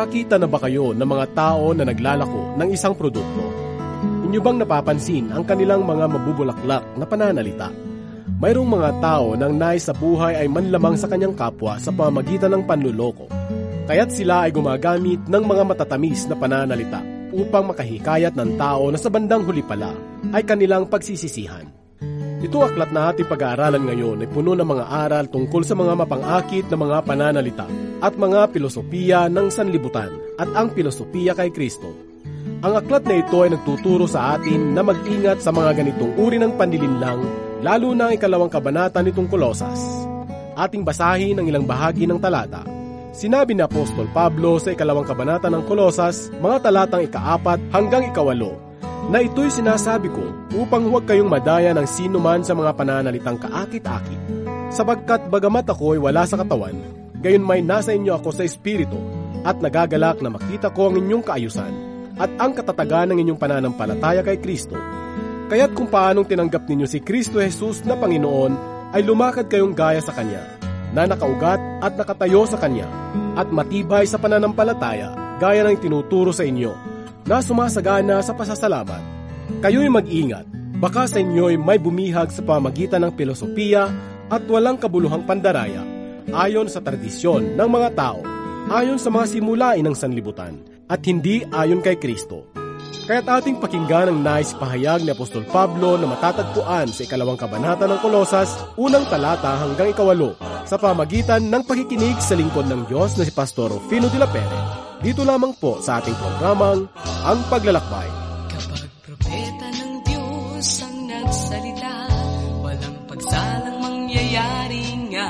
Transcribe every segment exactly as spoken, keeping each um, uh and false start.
Nakakita na ba kayo ng mga tao na naglalako ng isang produkto? Inyo bang napapansin ang kanilang mga mabubulaklak na pananalita? Mayroong mga tao nang nais sa buhay ay manlamang sa kanyang kapwa sa pamamagitan ng panluloko. Kaya't sila ay gumagamit ng mga matatamis na pananalita upang makahikayat ng tao na sa bandang huli pala ay kanilang pagsisisihan. Ito aklat na ating pag-aaralan ngayon ay puno ng mga aral tungkol sa mga mapang-akit na mga pananalita at mga pilosopiya ng sanlibutan at ang pilosopiya kay Kristo. Ang aklat na ito ay nagtuturo sa atin na mag-ingat sa mga ganitong uri ng panlilinlang, lalo na ang ikalawang kabanata nitong Kolosas. Ating basahin ang ilang bahagi ng talata. Sinabi ni Apostol Pablo sa ikalawang kabanata ng Kolosas, mga talatang ikaapat hanggang ikawalo, na ito'y sinasabi ko upang huwag kayong madaya ng sino man sa mga pananalitang kaakit-akit. Sabagkat bagamat ako ay wala sa katawan, gayon may nasa inyo ako sa espiritu, at nagagalak na makita ko ang inyong kaayusan, at ang katatagan ng inyong pananampalataya kay Kristo. Kaya't kung paanong tinanggap ninyo si Kristo Jesus na Panginoon, ay lumakad kayong gaya sa Kanya, na nakaugat at nakatayo sa Kanya, at matibay sa pananampalataya, gaya ng tinuturo sa inyo, na sumasagana sa pasasalamat. Kayo'y mag-ingat, baka sa inyo'y may bumihag sa pamagitan ng filosofiya at walang kabuluhang pandaraya, ayon sa tradisyon ng mga tao, ayon sa mga simulain ng sanlibutan, at hindi ayon kay Kristo. Kaya't ating pakinggan ang nais pahayag ni Apostol Pablo na matatagpuan sa ikalawang kabanata ng Kolosas, unang talata hanggang ikawalo, sa pamagitan ng pakikinig sa lingkod ng Diyos na si Pastor Rufino de la Pere. Dito lamang po sa ating programang Ang Paglalakbay. Kapag propeta ng Diyos ang nagsalita, walang pagsalang mangyayari nga.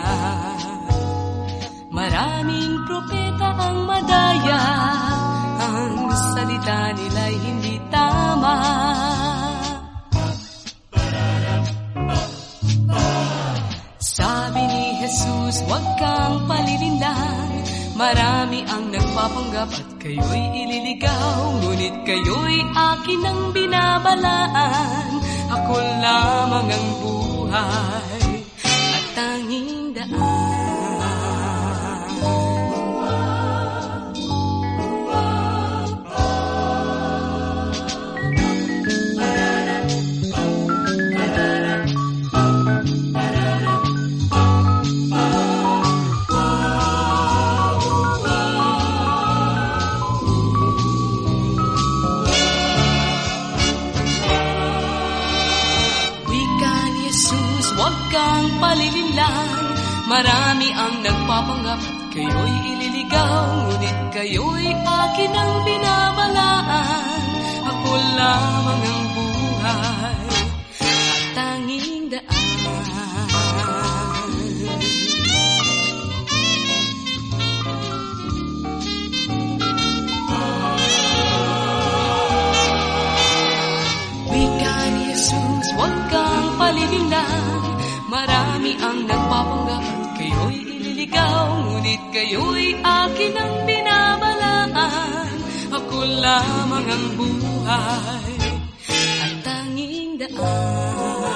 Maraming propeta ang madaya, ang salita nila'y hindi tama. Sabi ni Jesus, huwag kang palilinlang, marami ang nagpapanggap at kayo'y ililigaw, ngunit kayo'y akin ang binabalaan. Ako lamang ang buhay at tanging daan. Palilinlang, marami ang nagpapanggap at kayo'y ililigaw, ngunit kayo'y akin ang binabalaan. Ako lamang ang buhay at tanging daan. Wika ni Jesus, huwag kang palilinlang, marami ang nagpapanggap at kayo'y ililigaw, ngunit kayo'y akin ang binabalaan. Ako lamang ang buhay at tanging daan.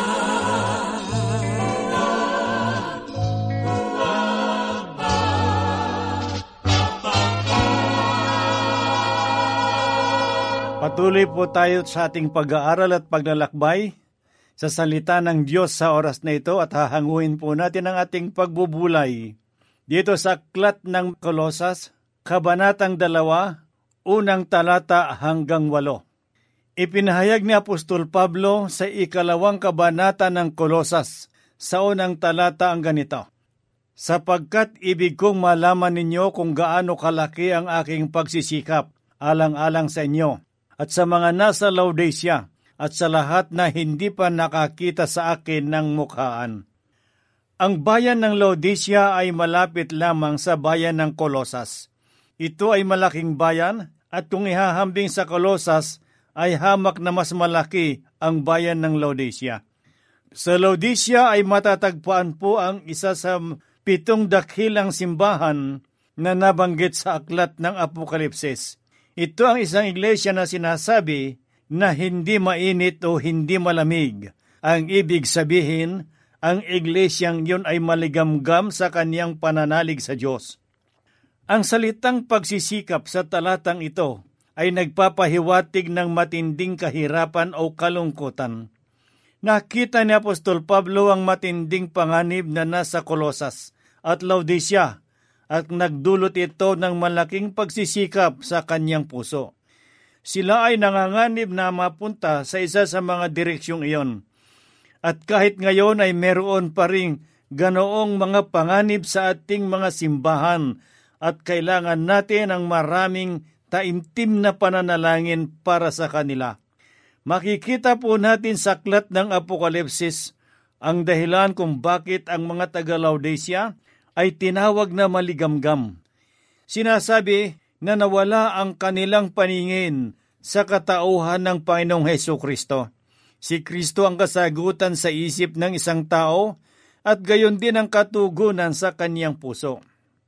Patuloy po tayo sa ating pag-aaral at paglalakbay sa salita ng Diyos sa oras na ito at hahanguin po natin ang ating pagbubulay dito sa aklat ng Kolosas, kabanatang dalawa, unang talata hanggang walo. Ipinahayag ni Apostol Pablo sa ikalawang kabanata ng Kolosas sa unang talata ang ganito, sapagkat ibig kong malaman ninyo kung gaano kalaki ang aking pagsisikap alang-alang sa inyo at sa mga nasa Laodicea, at sa lahat na hindi pa nakakita sa akin ng mukhaan. Ang bayan ng Laodicea ay malapit lamang sa bayan ng Kolosas. Ito ay malaking bayan at kung ihahambing sa Kolosas ay hamak na mas malaki ang bayan ng Laodicea. Sa Laodicea ay matatagpuan po ang isa sa pitong dakilang simbahan na nabanggit sa aklat ng Apokalipsis. Ito ang isang iglesia na sinasabi na hindi mainit o hindi malamig. Ang ibig sabihin, ang iglesyang yun ay maligamgam sa kaniyang pananalig sa Diyos. Ang salitang pagsisikap sa talatang ito ay nagpapahiwatig ng matinding kahirapan o kalungkutan. Nakita ni Apostol Pablo ang matinding panganib na nasa Colosas at Laodicea at nagdulot ito ng malaking pagsisikap sa kanyang puso. Sila ay nanganganib na mapunta sa isa sa mga direksyong iyon. At kahit ngayon ay meron pa ring ganoong mga panganib sa ating mga simbahan at kailangan natin ang maraming taimtim na pananalangin para sa kanila. Makikita po natin sa aklat ng Apokalipsis ang dahilan kung bakit ang mga taga-Laodicea ay tinawag na maligamgam. Sinasabi na nawala ang kanilang paningin sa katauhan ng Panginoong Hesukristo. Si Kristo ang kasagutan sa isip ng isang tao at gayon din ang katugunan sa kaniyang puso.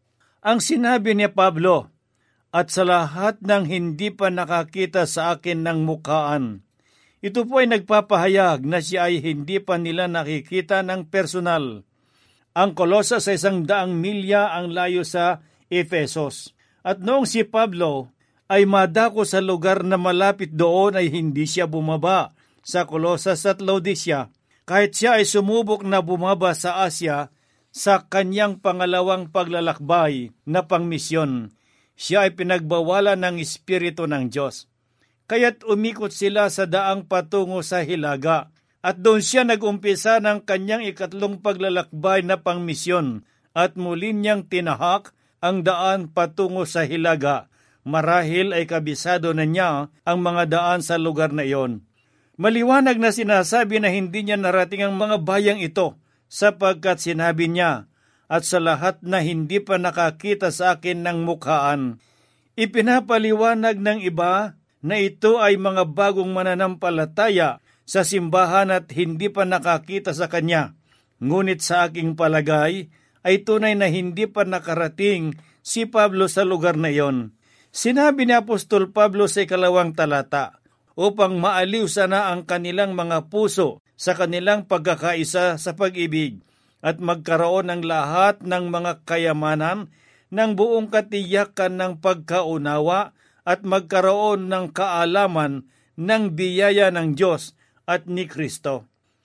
Ang sinabi ni Pablo, at sa lahat ng hindi pa nakakita sa akin ng mukhaan, ito po ay nagpapahayag na siya ay hindi pa nila nakikita ng personal. Ang Colosas sa isang daang milya ang layo sa Efesos. At noong si Pablo ay madako sa lugar na malapit doon ay hindi siya bumaba sa Colosas at Laodicea, kahit siya ay sumubok na bumaba sa Asia sa kanyang pangalawang paglalakbay na pangmisyon. Siya ay pinagbawalan ng Espiritu ng Diyos. Kaya't umikot sila sa daang patungo sa Hilaga at doon siya nag-umpisa ng kanyang ikatlong paglalakbay na pangmisyon at muli niyang tinahak ang daan patungo sa Hilaga. Marahil ay kabisado na niya ang mga daan sa lugar na iyon. Maliwanag na sinasabi na hindi niya narating ang mga bayang ito sapagkat sinabi niya, at sa lahat na hindi pa nakakita sa akin ng mukhaan. Ipinapaliwanag ng iba na ito ay mga bagong mananampalataya sa simbahan at hindi pa nakakita sa kanya. Ngunit sa aking palagay ay tunay na hindi pa nakarating si Pablo sa lugar na iyon. Sinabi ni Apostol Pablo sa ikalawang talata, upang maaliw sana ang kanilang mga puso sa kanilang pagkakaisa sa pag-ibig at magkaroon ng lahat ng mga kayamanan ng buong katiyakan ng pagkaunawa at magkaroon ng kaalaman ng biyaya ng Diyos at ni Kristo.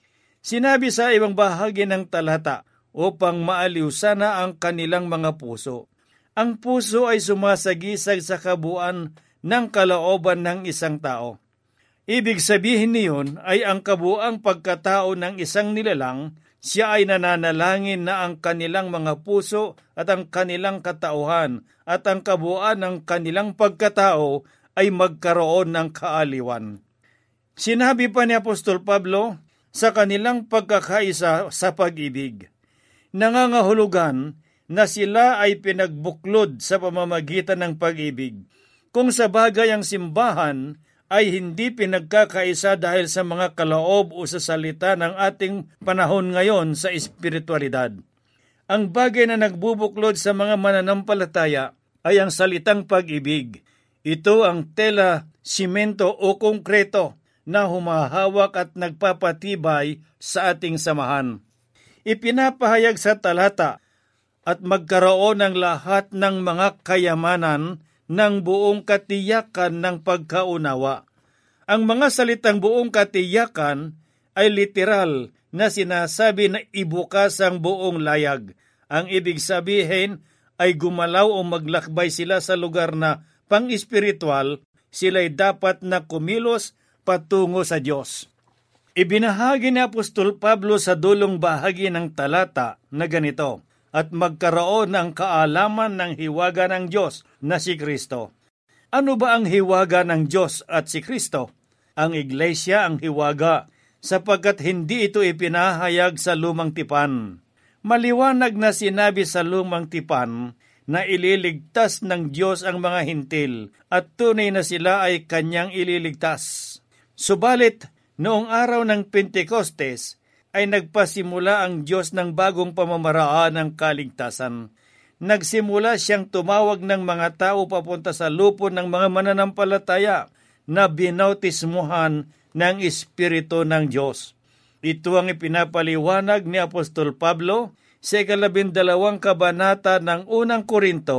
Sinabi sa ibang bahagi ng talata, upang maaliw sana ang kanilang mga puso. Ang puso ay sumasagisag sa kabuuan ng kalooban ng isang tao. Ibig sabihin niyon ay ang kabuuang pagkatao ng isang nilalang, siya ay nananalangin na ang kanilang mga puso at ang kanilang katauhan at ang kabuuan ng kanilang pagkatao ay magkaroon ng kaaliwan. Sinabi pa ni Apostol Pablo, sa kanilang pagkakaisa sa pag-ibig, nangangahulugan na sila ay pinagbuklod sa pamamagitan ng pag-ibig. Kung sa bagay ang simbahan ay hindi pinagkakaisa dahil sa mga kaloob o sa salita ng ating panahon ngayon sa espiritualidad. Ang bagay na nagbubuklod sa mga mananampalataya ay ang salitang pag-ibig. Ito ang tela, simento o konkreto na humahawak at nagpapatibay sa ating samahan. Ipinapahayag sa talata at magkaroon ng lahat ng mga kayamanan ng buong katiyakan ng pagkaunawa. Ang mga salitang buong katiyakan ay literal na sinasabi na ibukas ang buong layag. Ang ibig sabihin ay gumalaw o maglakbay sila sa lugar na pang-espiritual, sila'y dapat na kumilos patungo sa Diyos. Ibinahagi ni Apostol Pablo sa dulong bahagi ng talata na ganito, at magkaroon ng kaalaman ng hiwaga ng Diyos na si Kristo. Ano ba ang hiwaga ng Diyos at si Kristo? Ang iglesia ang hiwaga, sapagkat hindi ito ipinahayag sa lumang tipan. Maliwanag na sinabi sa lumang tipan na ililigtas ng Diyos ang mga hintil at tunay na sila ay kanyang ililigtas. Subalit, noong araw ng Pentecostes, ay nagpasimula ang Diyos ng bagong pamamaraan ng kaligtasan. Nagsimula siyang tumawag ng mga tao papunta sa lupon ng mga mananampalataya na binautismuhan ng Espiritu ng Diyos. Ito ang ipinapaliwanag ni Apostol Pablo sa ikalabindalawang kabanata ng unang Korinto,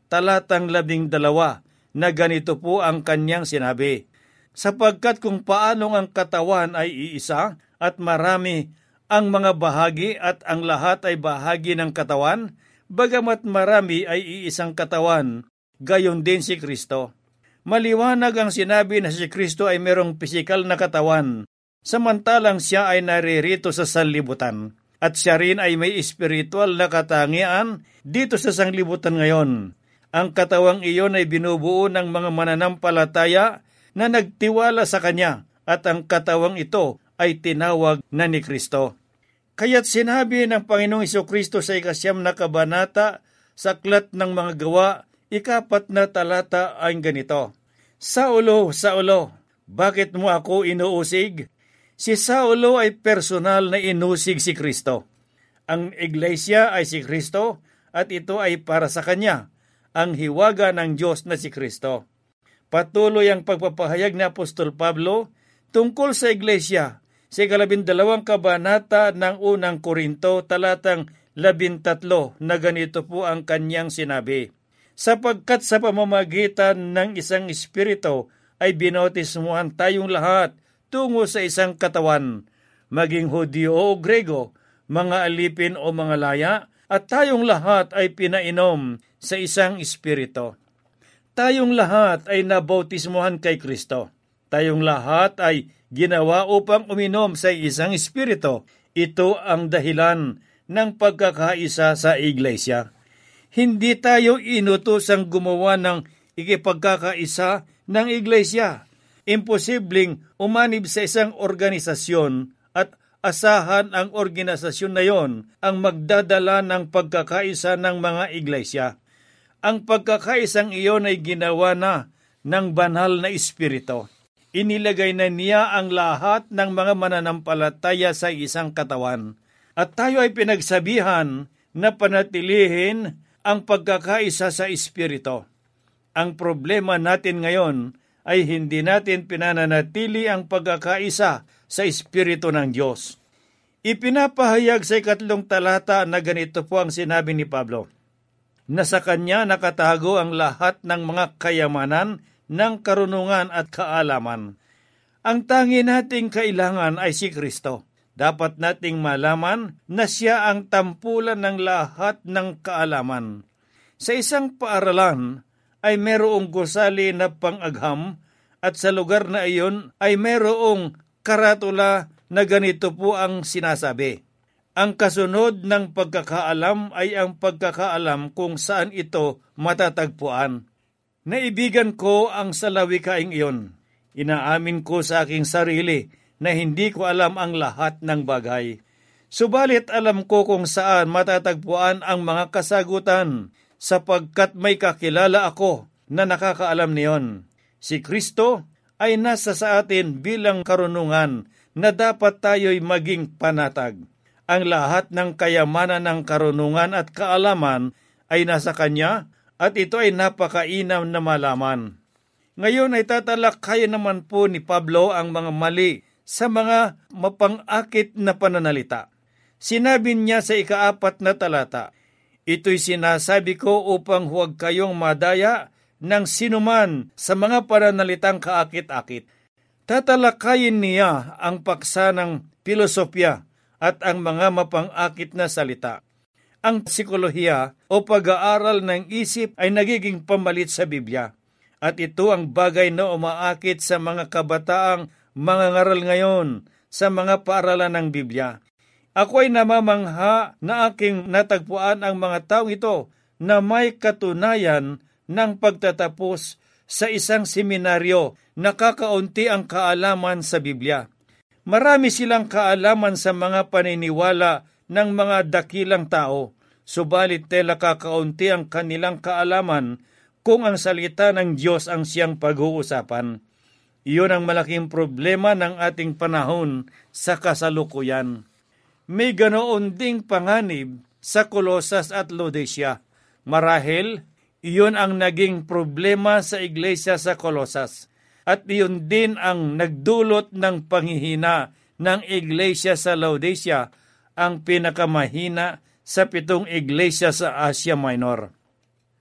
talatang labing dalawa, na ganito po ang kanyang sinabi, sapagkat kung paanong ang katawan ay iisa at marami ang mga bahagi at ang lahat ay bahagi ng katawan, bagamat marami ay iisang katawan, gayon din si Kristo. Maliwanag ang sinabi na si Kristo ay merong pisikal na katawan, samantalang siya ay naririto sa sanlibutan. At siya rin ay may espiritual na katangian dito sa sanglibutan ngayon. Ang katawang iyon ay binubuo ng mga mananampalataya na nagtiwala sa Kanya, at ang katawang ito ay tinawag na ni Kristo. Kaya't sinabi ng Panginoong Jesucristo sa ikasyam na kabanata sa Aklat ng Mga Gawa, ikapat na talata ay ganito, Saulo, Saulo, bakit mo ako inuusig? Si Saulo ay personal na inusig si Kristo. Ang iglesia ay si Kristo at ito ay para sa Kanya, ang hiwaga ng Diyos na si Kristo. Patuloy ang pagpapahayag ni Apostol Pablo tungkol sa iglesia sa ikalabindalawang kabanata ng unang Korinto, talatang labintatlo, na ganito po ang kanyang sinabi, sapagkat sa pamamagitan ng isang espiritu ay binautismuhan tayong lahat tungo sa isang katawan, maging Hudyo o Grego, mga alipin o mga laya, at tayong lahat ay pinainom sa isang espiritu. Tayong lahat ay nabautismuhan kay Kristo. Tayong lahat ay ginawa upang uminom sa isang espiritu. Ito ang dahilan ng pagkakaisa sa iglesia. Hindi tayo inutosang gumawa ng ikipagkakaisa ng iglesia. Imposibleng umanib sa isang organisasyon at asahan ang organisasyon na yon ang magdadala ng pagkakaisa ng mga iglesia. Ang pagkakaisang iyon ay ginawa na ng banal na espiritu. Inilagay na niya ang lahat ng mga mananampalataya sa isang katawan. At tayo ay pinagsabihan na panatilihin ang pagkakaisa sa espiritu. Ang problema natin ngayon ay hindi natin pinananatili ang pagkakaisa sa espiritu ng Diyos. Ipinapahayag sa ikatlong talata na ganito po ang sinabi ni Pablo, na sa Kanya nakatago ang lahat ng mga kayamanan ng karunungan at kaalaman. Ang tangi nating kailangan ay si Kristo. Dapat nating malaman na siya ang tampulan ng lahat ng kaalaman. Sa isang paaralan ay merong gusali na pang-agham at sa lugar na iyon ay merong karatula na ganito po ang sinasabi. Ang kasunod ng pagkakaalam ay ang pagkakaalam kung saan ito matatagpuan. Naibigan ko ang salawikaing iyon. Inaamin ko sa aking sarili na hindi ko alam ang lahat ng bagay. Subalit alam ko kung saan matatagpuan ang mga kasagutan, sapagkat may kakilala ako na nakakaalam niyon. Si Kristo ay nasa sa atin bilang karunungan na dapat tayo'y maging panatag. Ang lahat ng kayamanan ng karunungan at kaalaman ay nasa Kanya at ito ay napakainam na malaman. Ngayon ay tatalakayin naman po ni Pablo ang mga mali sa mga mapang-akit na pananalita. Sinabi niya sa ikaapat na talata, ito'y sinasabi ko upang huwag kayong madaya ng sinuman sa mga pananalitang kaakit-akit. Tatalakayin niya ang paksa ng filosofya at ang mga mapang-akit na salita. Ang psikolohiya o pag-aaral ng isip ay nagiging pamalit sa Biblia. At ito ang bagay na umaakit sa mga kabataang mga ngaral ngayon sa mga paaralan ng Biblia. Ako ay namamangha na aking natagpuan ang mga taong ito na may katunayan ng pagtatapos sa isang seminaryo na kakaunti ang kaalaman sa Biblia. Marami silang kaalaman sa mga paniniwala ng mga dakilang tao, subalit tela kakaunti ang kanilang kaalaman kung ang salita ng Diyos ang siyang pag-uusapan. Iyon ang malaking problema ng ating panahon sa kasalukuyan. May ganoon ding panganib sa Kolosas at Laodicea. Marahil, iyon ang naging problema sa iglesia sa Kolosas. At iyon din ang nagdulot ng panghihina ng iglesia sa Laodicea, ang pinakamahina sa pitong iglesia sa Asia Minor.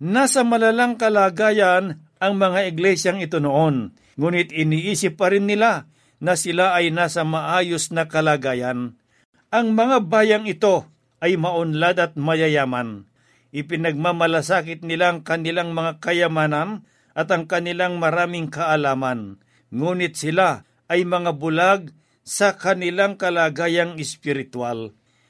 Nasa malalang kalagayan ang mga iglesyang ito noon, ngunit iniisip pa rin nila na sila ay nasa maayos na kalagayan. Ang mga bayang ito ay maunlad at mayayaman. Ipinagmamalasakit nila ang kanilang mga kayamanan at ang kanilang maraming kaalaman, ngunit sila ay mga bulag sa kanilang kalagayang espiritual.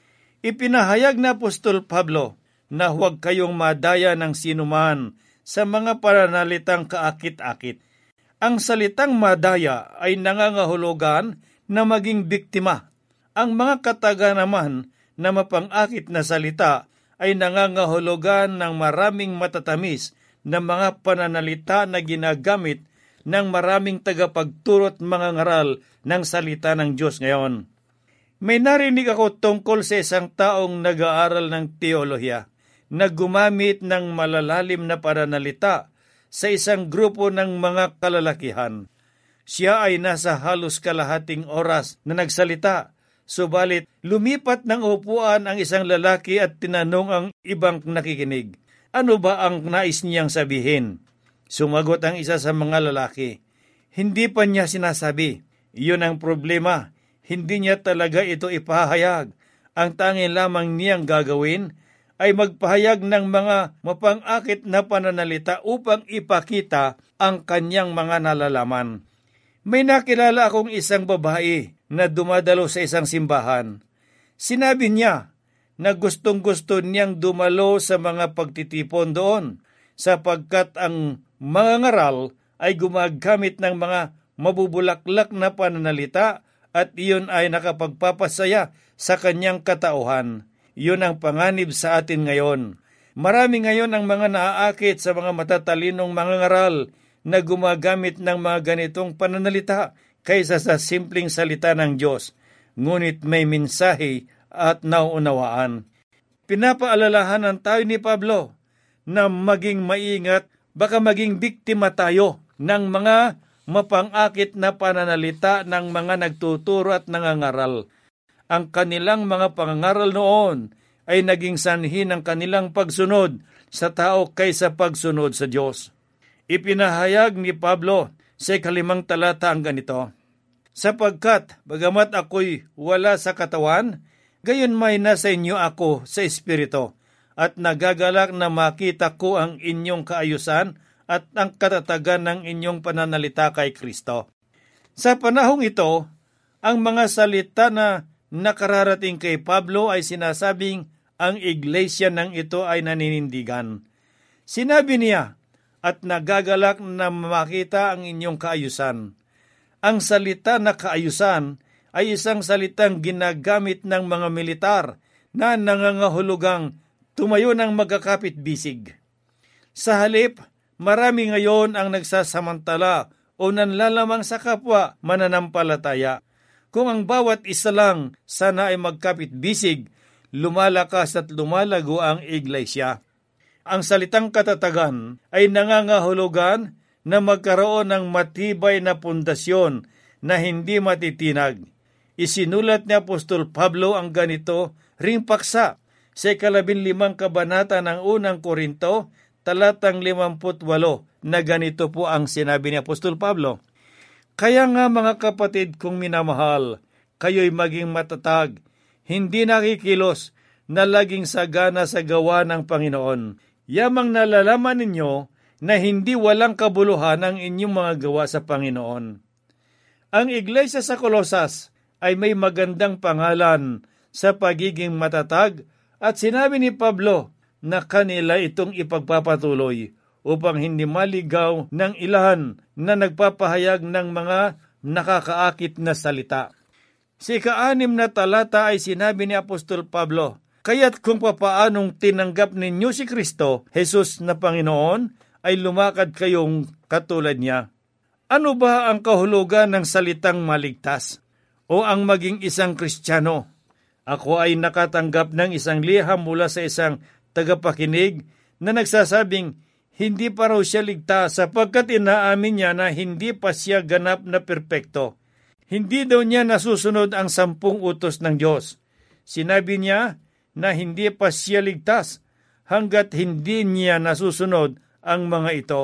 Ipinahayag na Apostol Pablo na huwag kayong madaya ng sinuman sa mga pananalitang kaakit-akit. Ang salitang madaya ay nangangahulugan na maging biktima. Ang mga kataga naman na mapang-akit na salita ay nangangahulugan ng maraming matatamis na mga pananalita na ginagamit ng maraming tagapagturo at mga ngaral ng salita ng Diyos ngayon. May narinig ako tungkol sa isang taong nag-aaral ng teolohiya na gumamit ng malalalim na pananalita sa isang grupo ng mga kalalakihan. Siya ay nasa halos kalahating oras na nagsalita, subalit lumipat ng upuan ang isang lalaki at tinanong ang ibang nakikinig, ano ba ang nais niyang sabihin? Sumagot ang isa sa mga lalaki, hindi pa niya sinasabi. Iyon ang problema, hindi niya talaga ito ipahayag. Ang tanging lamang niyang gagawin ay magpahayag ng mga mapang-akit na pananalita upang ipakita ang kanyang mga nalalaman. May nakilala akong isang babae na dumadalo sa isang simbahan. Sinabi niya na gustong-gusto niyang dumalo sa mga pagtitipon doon sapagkat ang mga ngaral ay gumagamit ng mga mabubulaklak na pananalita at iyon ay nakapagpapasaya sa kanyang katauhan. Iyon ang panganib sa atin ngayon. Marami ngayon ang mga naaakit sa mga matatalinong mga ngaral na gumagamit ng mga ganitong pananalita kaysa sa simpleng salita ng Diyos, ngunit may mensahe at nauunawaan. Pinapaalalahanan tayo ni Pablo na maging maingat, baka maging biktima tayo ng mga mapang-akit na pananalita ng mga nagtuturo at nangangaral. Ang kanilang mga pangangaral noon ay naging sanhi ng kanilang pagsunod sa tao kaysa pagsunod sa Diyos. Ipinahayag ni Pablo sa ikalimang talata ang ganito, sapagkat bagamat ako'y wala sa katawan, gayon may nasa inyo ako sa espiritu, at nagagalak na makita ko ang inyong kaayusan at ang katatagan ng inyong pananalita kay Kristo. Sa panahong ito, ang mga salita na nakararating kay Pablo ay sinasabing ang iglesia ng ito ay naninindigan. Sinabi niya, at nagagalak na makita ang inyong kaayusan. Ang salita na kaayusan ay isang salitang ginagamit ng mga militar na nangangahulugang tumayo ng magkakapit-bisig. Sa halip, marami ngayon ang nagsasamantala o nanlalamang sa kapwa mananampalataya. Kung ang bawat isa lang sana ay magkapit-bisig, lumalakas at lumalago ang iglesia. Ang salitang katatagan ay nangangahulugan na magkaroon ng matibay na pundasyon na hindi matitinag. Isinulat ni Apostol Pablo ang ganito ring paksa sa ikalabing limang kabanata ng unang Korinto, talatang limamput walo, na ganito po ang sinabi ni Apostol Pablo. Kaya nga mga kapatid kong minamahal, kayo'y maging matatag, hindi nakikilos na laging sagana sa gawa ng Panginoon. Yamang nalalaman ninyo na hindi walang kabuluhan ang inyong mga gawa sa Panginoon. Ang iglesia sa Kolosas ay may magandang pangalan sa pagiging matatag at sinabi ni Pablo na kanila itong ipagpapatuloy upang hindi maligaw ng ilan na nagpapahayag ng mga nakakaakit na salita. Sa ika-anim na talata ay sinabi ni Apostol Pablo, kaya't kung papaanong tinanggap ninyo si Kristo, Jesus na Panginoon, ay lumakad kayong katulad niya. Ano ba ang kahulugan ng salitang maligtas o ang maging isang Kristiyano? Ako ay nakatanggap ng isang liham mula sa isang tagapakinig na nagsasabing hindi pa raw siya ligtas sapagkat inaamin niya na hindi pa siya ganap na perpekto. Hindi daw niya nasusunod ang sampung utos ng Diyos. Sinabi niya na hindi pa siya ligtas hanggat hindi niya nasusunod ang mga ito.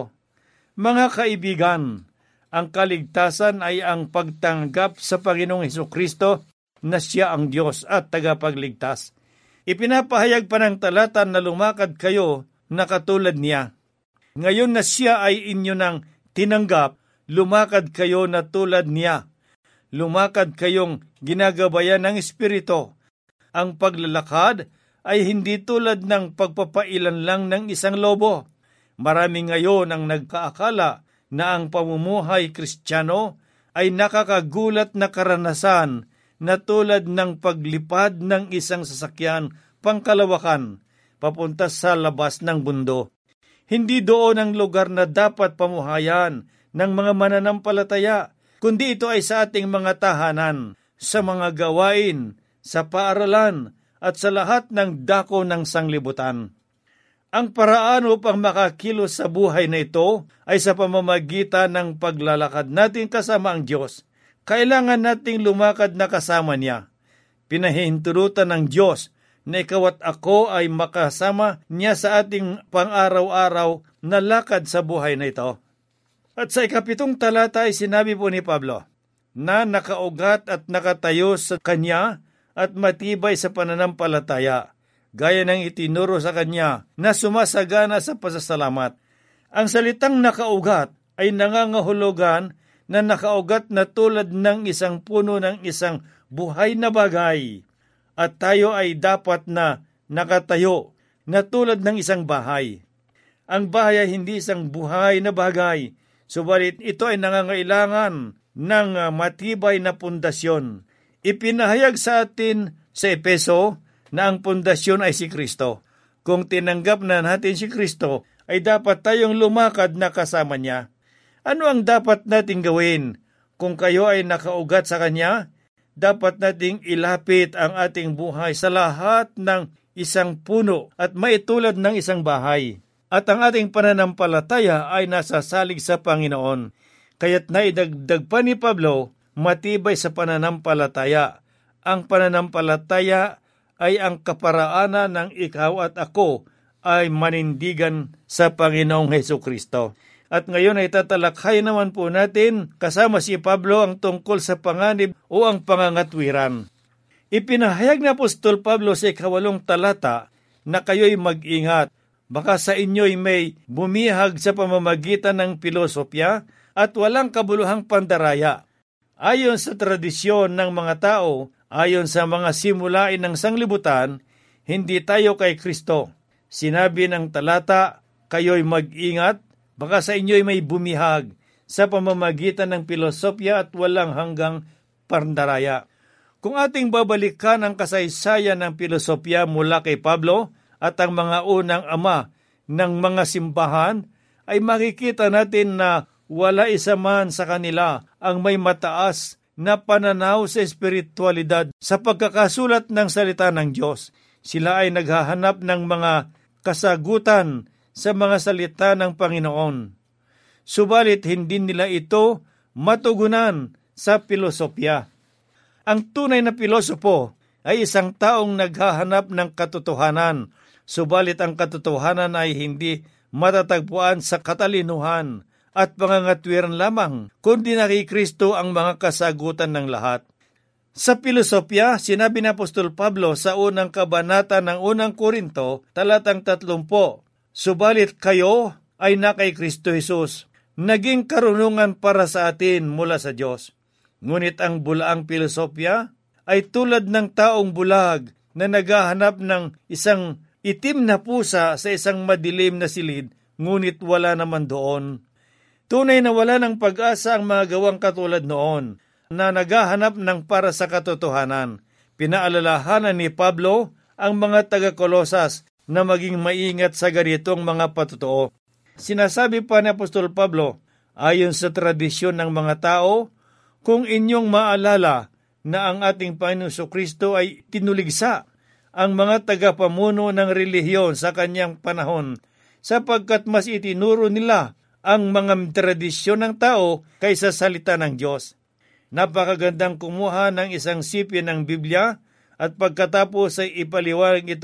Mga kaibigan, ang kaligtasan ay ang pagtanggap sa Panginoong Hesukristo na siya ang Diyos at tagapagligtas. Ipinapahayag pa ng talata na lumakad kayo na katulad niya. Ngayon na siya ay inyo nang tinanggap, lumakad kayo na tulad niya. Lumakad kayong ginagabayan ng Espiritu. Ang paglalakad ay hindi tulad ng pagpapailan lang ng isang lobo. Marami ngayon ang nagkaakala na ang pamumuhay Kristiyano ay nakakagulat na karanasan na tulad ng paglipad ng isang sasakyan pangkalawakan papunta sa labas ng mundo. Hindi doon ang lugar na dapat pamuhayan ng mga mananampalataya, kundi ito ay sa ating mga tahanan, sa mga gawain, sa paaralan, at sa lahat ng dako ng sanglibutan. Ang paraan upang makakilos sa buhay na ito ay sa pamamagitan ng paglalakad natin kasama ang Diyos. Kailangan nating lumakad na kasama niya. Pinahihintulutan ng Diyos na ikaw at ako ay makasama niya sa ating pang-araw-araw na lakad sa buhay na ito. At sa ikapitong talata ay sinabi po ni Pablo na nakaugat at nakatayo sa kanya at matibay sa pananampalataya, gaya ng itinuro sa kanya na sumasagana sa pasasalamat. Ang salitang nakaugat ay nangangahulugan na nakaugat na tulad ng isang puno ng isang buhay na bagay. At tayo ay dapat na nakatayo na tulad ng isang bahay. Ang bahay ay hindi isang buhay na bagay, subalit ito ay nangangailangan ng matibay na pundasyon. Ipinahayag sa atin sa Epeso na ang pundasyon ay si Kristo. Kung tinanggap na natin si Kristo, ay dapat tayong lumakad na kasama niya. Ano ang dapat nating gawin? Kung kayo ay nakaugat sa Kanya, dapat nating ilapit ang ating buhay sa lahat ng isang puno at maitulad ng isang bahay. At ang ating pananampalataya ay nasasalig sa Panginoon. Kaya't naidagdag pa ni Pablo, matibay sa pananampalataya. Ang pananampalataya ay ang kaparaanan ng ikaw at ako ay manindigan sa Panginoong Hesukristo. At ngayon ay tatalakay naman po natin kasama si Pablo ang tungkol sa panganib o ang pangangatwiran. Ipinahayag ni Apostol Pablo sa ikawalong talata na kayo'y mag-ingat. Baka sa inyo'y may bumihag sa pamamagitan ng pilosopya at walang kabuluhang pandaraya. Ayon sa tradisyon ng mga tao, ayon sa mga simulain ng sanglibutan, hindi tayo kay Kristo. Sinabi ng talata, kayo'y mag-ingat, baka sa inyo'y may bumihag sa pamamagitan ng pilosopya at walang hanggang pandaraya. Kung ating babalikan ang kasaysayan ng pilosopya mula kay Pablo at ang mga unang ama ng mga simbahan, ay makikita natin na wala isa man sa kanila ang may mataas na pananaw sa espiritualidad sa pagkakasulat ng salita ng Diyos. Sila ay naghahanap ng mga kasagutan sa mga salita ng Panginoon. Subalit hindi nila ito matugunan sa pilosopya. Ang tunay na pilosopo ay isang taong naghahanap ng katotohanan, subalit ang katotohanan ay hindi matatagpuan sa katalinuhan at pangangatwiran lamang, kundi na kay Kristo ang mga kasagutan ng lahat. Sa pilosopya, sinabi ni Apostol Pablo sa unang kabanata ng unang Korinto, talatang tatlumpo, subalit kayo ay na kay Kristo Jesus, naging karunungan para sa atin mula sa Diyos. Ngunit ang bulaang pilosopya ay tulad ng taong bulag na naghahanap ng isang itim na pusa sa isang madilim na silid, ngunit wala naman doon. Tunay na wala ng pag-asa ang mga gawang katulad noon, na naghahanap ng para sa katotohanan. Pinaalalahanan ni Pablo ang mga taga-Kolosas na maging maingat sa ganitong mga patotoo. Sinasabi pa ni Apostol Pablo, ayon sa tradisyon ng mga tao, kung inyong maalala na ang ating Panginoong Kristo ay tinuligsa ang mga tagapamuno ng relihiyon sa kanyang panahon, sapagkat mas itinuro nila ang mga tradisyon ng tao kaysa salita ng Diyos. Napakagandang kumuha ng isang sipin ng Biblia at pagkatapos ay ipaliwanag ito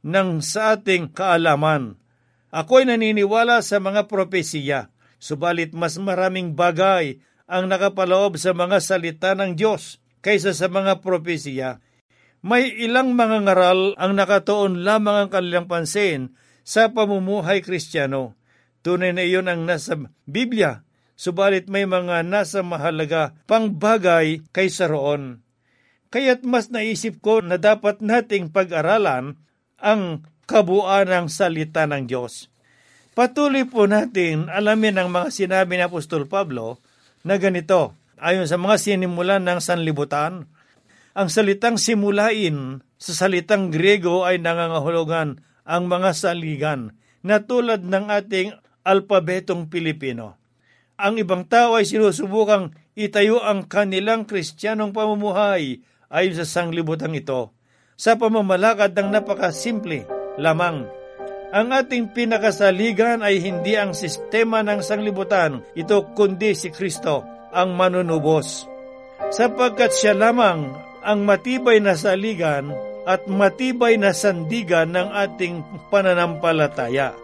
ng sa ating kaalaman. Ako'y naniniwala sa mga propesiya, subalit mas maraming bagay ang nakapaloob sa mga salita ng Diyos kaysa sa mga propesiya. May ilang mga ngaral ang nakatuon lamang ang kanilang pansin sa pamumuhay Kristiyano. Tunay na iyon ang nasa Biblia, subalit may mga nasa mahalaga pang bagay kaysa roon. Kaya't mas naisip ko na dapat nating pag-aralan ang kabuuan ng salita ng Diyos. Patuloy po natin alamin ang mga sinabi ni Apostol Pablo na ganito, ayon sa mga sinimulan ng sanlibutan. Ang salitang simulain sa salitang Griego ay nangangahulugan ang mga saligan na tulad ng ating alpabetong Pilipino. Ang ibang tao ay sinusubukang itayo ang kanilang kristyanong pamumuhay ayon sa sanglibutang ito sa pamamalakad ng napakasimple lamang. Ang ating pinakasaligan ay hindi ang sistema ng sanglibutan, ito kundi si Kristo, ang manunubos. Sapagkat siya lamang ang matibay na saligan at matibay na sandigan ng ating pananampalataya.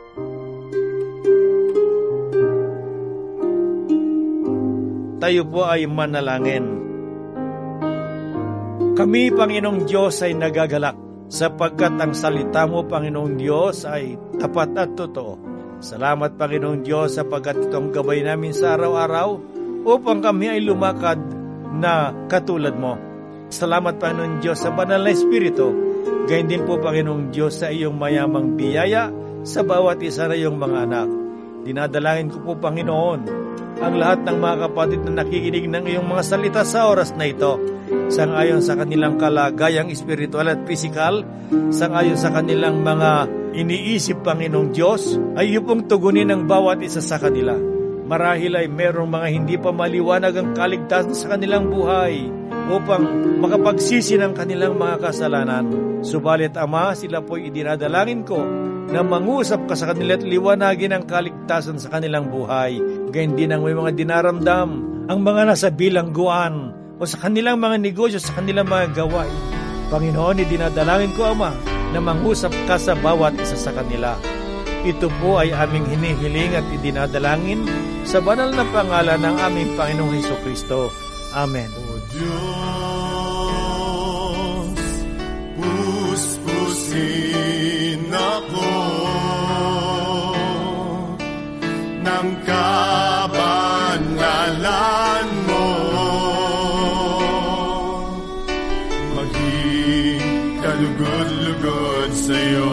Tayo po ay manalangin. Kami, Panginoong Diyos, ay nagagalak sapagkat ang salita mo, Panginoong Diyos, ay tapat at totoo. Salamat, Panginoong Diyos, sapagkat itong gabay namin sa araw-araw upang kami ay lumakad na katulad mo. Salamat, Panginoong Diyos, sa banal na Espiritu. Gayon din po, Panginoong Diyos, sa iyong mayamang biyaya sa bawat isa na iyong mga anak. Dinadalangin ko po, Panginoon, ang lahat ng mga kapatid na nakikinig ng iyong mga salita sa oras na ito, sangayon sa kanilang kalagayang espiritual at pisikal, sangayon sa kanilang mga iniisip, Panginoong Diyos, ay iyong tugunin ang bawat isa sa kanila. Marahil ay merong mga hindi pa maliwanag ang kaligtasan sa kanilang buhay upang makapagsisi ng kanilang mga kasalanan. Subalit, Ama, sila po'y idinadalangin ko na mangusap ka sa kanila at liwanagin ang kaligtasan sa kanilang buhay. Gayun din ang may mga dinaramdam, ang mga nasa bilangguan o sa kanilang mga negosyo, sa kanilang mga gawain. Panginoon, idinadalangin ko, Ama, na mangusap ka sa bawat isa sa kanila. Ito po ay aming hinihiling at idinadalangin sa banal na pangalan ng aming Panginoong Hesukristo. Amen. O Diyos, puspusin ako ng kabanalan mo, maging kalugod-lugod sa'yo.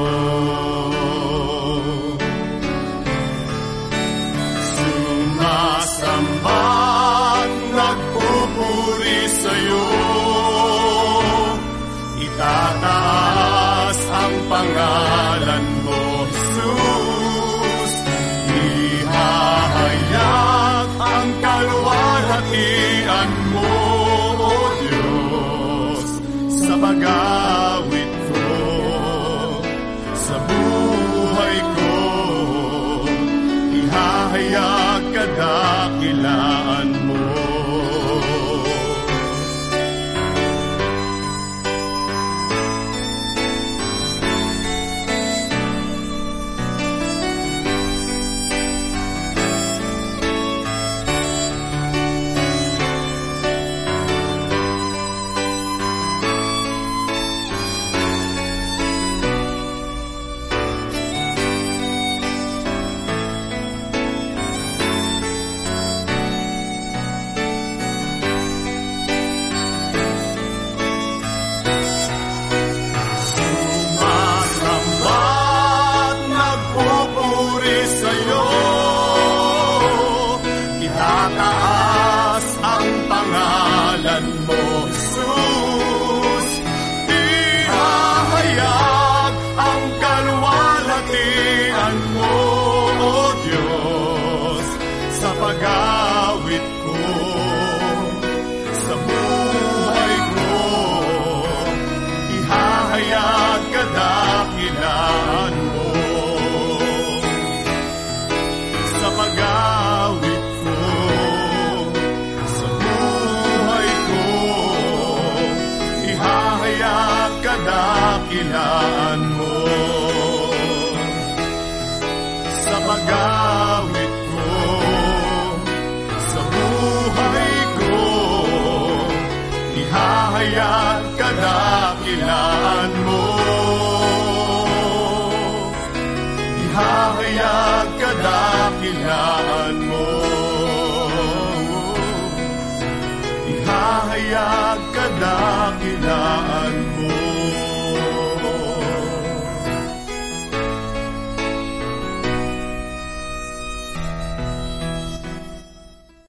Sumasamba, nagpupuri sa'yo, itataas ang pangalan mo, Jesus. Ihahayag ang kaluwalhatian mo, O Diyos, sa pag-awit ko, sa buhay ko. Ihahayag kadakilaan mo. Pag-awit ko, sa buhay ko, ihahayag kadakilaan mo. Sa pag-awit ko, sa buhay ko, ihahayag kadakilaan mo. kadakilaan mo. Ihahayag kadakilaan